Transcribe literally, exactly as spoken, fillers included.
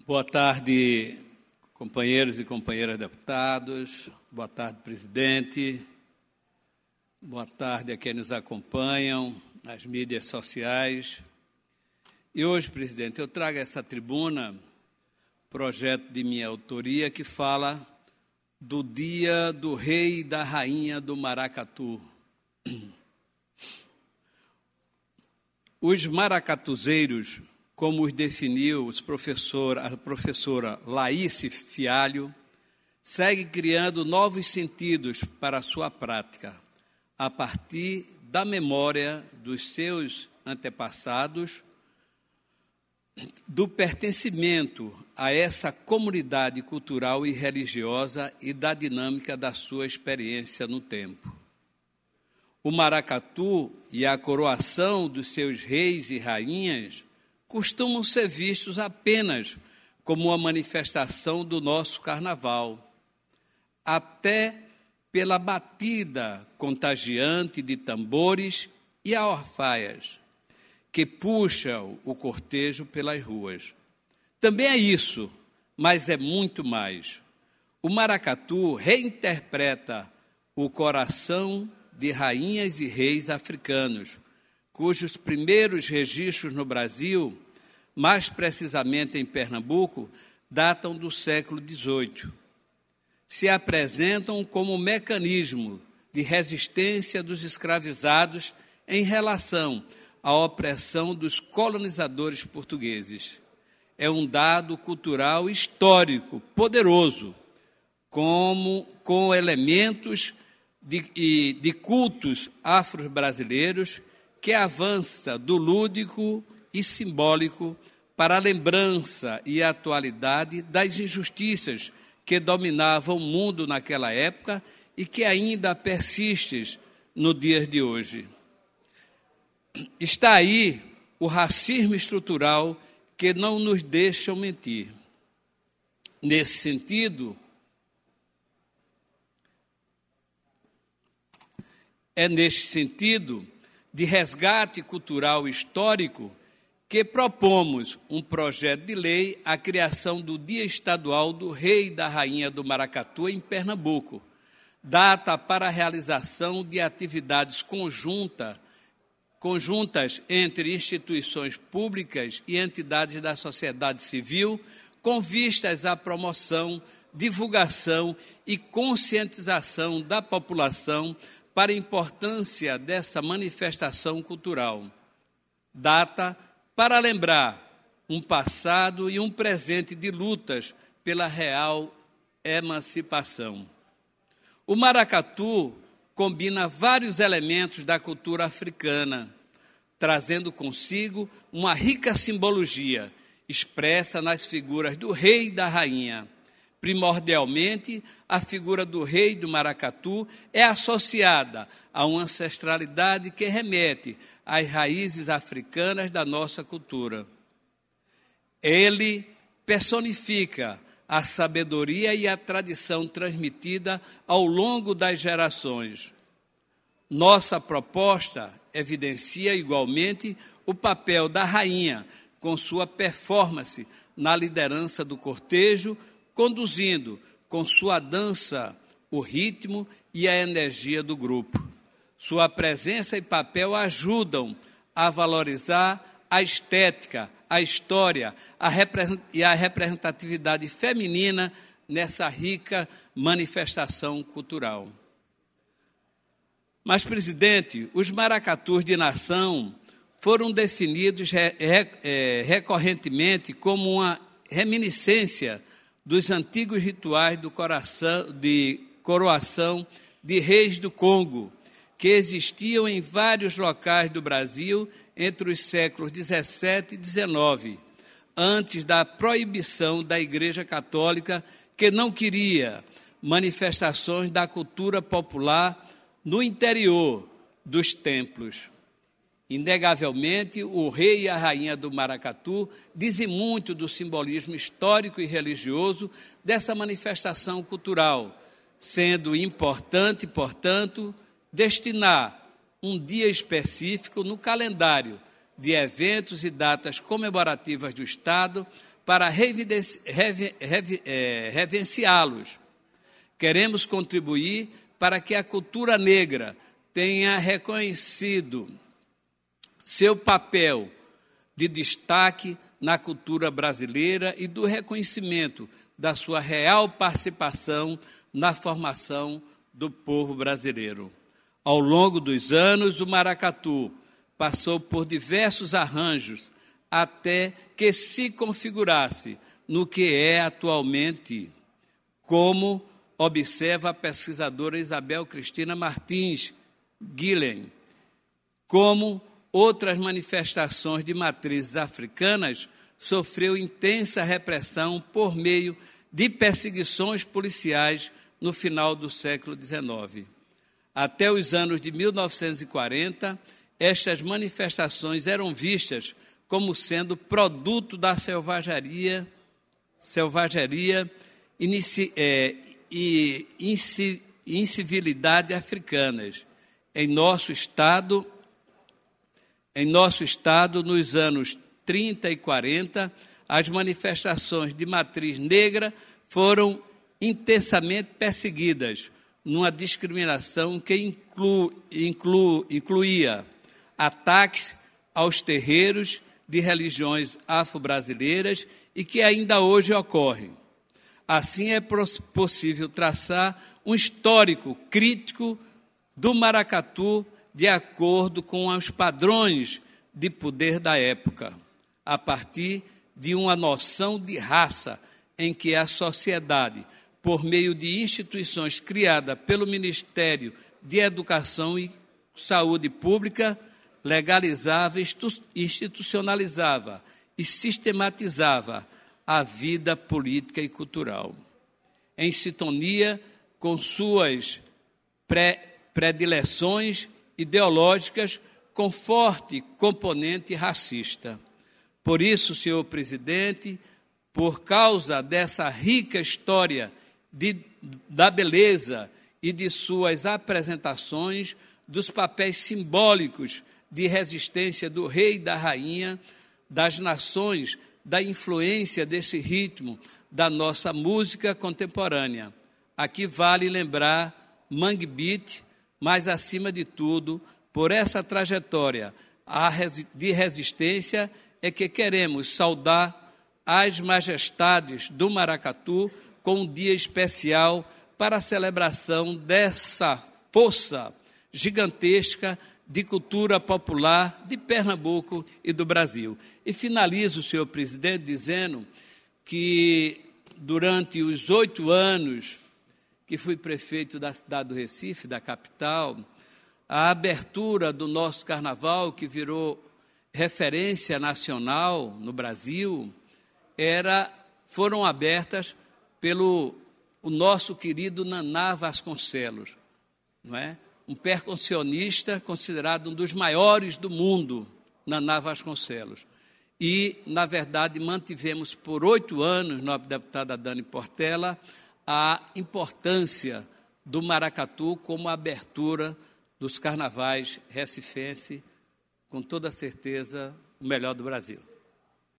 Boa tarde, companheiros e companheiras deputados. Boa tarde, presidente. Boa tarde a quem nos acompanham nas mídias sociais. E hoje, presidente, eu trago a essa tribuna projeto de minha autoria que fala do Dia do Rei e da Rainha do Maracatu. Os maracatuzeiros, como os definiu os professor, a professora Laíce Fialho, segue criando novos sentidos para a sua prática, a partir da memória dos seus antepassados, do pertencimento a essa comunidade cultural e religiosa e da dinâmica da sua experiência no tempo. O maracatu e a coroação dos seus reis e rainhas costumam ser vistos apenas como uma manifestação do nosso carnaval, até pela batida contagiante de tambores e alfaias que puxam o cortejo pelas ruas. Também é isso, mas é muito mais. O maracatu reinterpreta o coração de rainhas e reis africanos, cujos primeiros registros no Brasil, mais precisamente em Pernambuco, datam do século dezoito. Se apresentam como mecanismo de resistência dos escravizados em relação à opressão dos colonizadores portugueses. É um dado cultural histórico poderoso, como, com elementos de, de cultos afro-brasileiros que avança do lúdico e simbólico para a lembrança e a atualidade das injustiças que dominavam o mundo naquela época e que ainda persistem no dia de hoje. Está aí o racismo estrutural que não nos deixa mentir. Nesse sentido, é neste sentido de resgate cultural histórico que propomos um projeto de lei a criação do Dia Estadual do Rei e da Rainha do Maracatu em Pernambuco, data para a realização de atividades conjunta, conjuntas entre instituições públicas e entidades da sociedade civil, com vistas à promoção, divulgação e conscientização da população para a importância dessa manifestação cultural. Data para lembrar um passado e um presente de lutas pela real emancipação. O maracatu combina vários elementos da cultura africana, trazendo consigo uma rica simbologia expressa nas figuras do rei e da rainha. Primordialmente, a figura do rei do maracatu é associada a uma ancestralidade que remete às raízes africanas da nossa cultura. Ele personifica a sabedoria e a tradição transmitida ao longo das gerações. Nossa proposta evidencia igualmente o papel da rainha, com sua performance na liderança do cortejo, conduzindo com sua dança o ritmo e a energia do grupo. Sua presença e papel ajudam a valorizar a estética, a história a e a representatividade feminina nessa rica manifestação cultural. Mas, presidente, os maracatus de nação foram definidos re, re, é, recorrentemente como uma reminiscência dos antigos rituais do coração, de coroação de reis do Congo, que existiam em vários locais do Brasil entre os séculos dezessete e dezenove, antes da proibição da Igreja Católica, que não queria manifestações da cultura popular no interior dos templos. Inegavelmente, o rei e a rainha do maracatu dizem muito do simbolismo histórico e religioso dessa manifestação cultural, sendo importante, portanto, destinar um dia específico no calendário de eventos e datas comemorativas do Estado para revidenci- revi- revi- eh, reverenciá-los. Queremos contribuir para que a cultura negra tenha reconhecido seu papel de destaque na cultura brasileira e do reconhecimento da sua real participação na formação do povo brasileiro. Ao longo dos anos, o maracatu passou por diversos arranjos até que se configurasse no que é atualmente, como observa a pesquisadora Isabel Cristina Martins Guilhem. Como outras manifestações de matrizes africanas, sofreu intensa repressão por meio de perseguições policiais no final do século dezenove. Até os anos de mil novecentos e quarenta, estas manifestações eram vistas como sendo produto da selvageria, selvageria inici, é, e inci, incivilidade africanas. Em nosso estado, em nosso estado, nos anos trinta e quarenta, as manifestações de matriz negra foram intensamente perseguidas, numa discriminação que inclu, inclu, incluía ataques aos terreiros de religiões afro-brasileiras e que ainda hoje ocorrem. Assim, é possível traçar um histórico crítico do maracatu de acordo com os padrões de poder da época, a partir de uma noção de raça em que a sociedade, por meio de instituições criadas pelo Ministério de Educação e Saúde Pública, legalizava, institucionalizava e sistematizava a vida política e cultural, em sintonia com suas pré, predileções ideológicas com forte componente racista. Por isso, senhor presidente, por causa dessa rica história de, da beleza e de suas apresentações, dos papéis simbólicos de resistência do rei e da rainha, das nações, da influência desse ritmo da nossa música contemporânea. Aqui vale lembrar Mangue Beat, mas, acima de tudo, por essa trajetória de resistência é que queremos saudar as majestades do maracatu com um dia especial para a celebração dessa força gigantesca de cultura popular de Pernambuco e do Brasil. E finalizo, senhor presidente, dizendo que durante os oito anos que fui prefeito da cidade do Recife, da capital, a abertura do nosso carnaval, que virou referência nacional no Brasil, era, foram abertas pelo o nosso querido Naná Vasconcelos, não é? Um percussionista considerado um dos maiores do mundo, Naná Vasconcelos. E, na verdade, mantivemos por oito anos, nobre deputada Dani Portela, a importância do maracatu como abertura dos carnavais recifense, com toda certeza, o melhor do Brasil.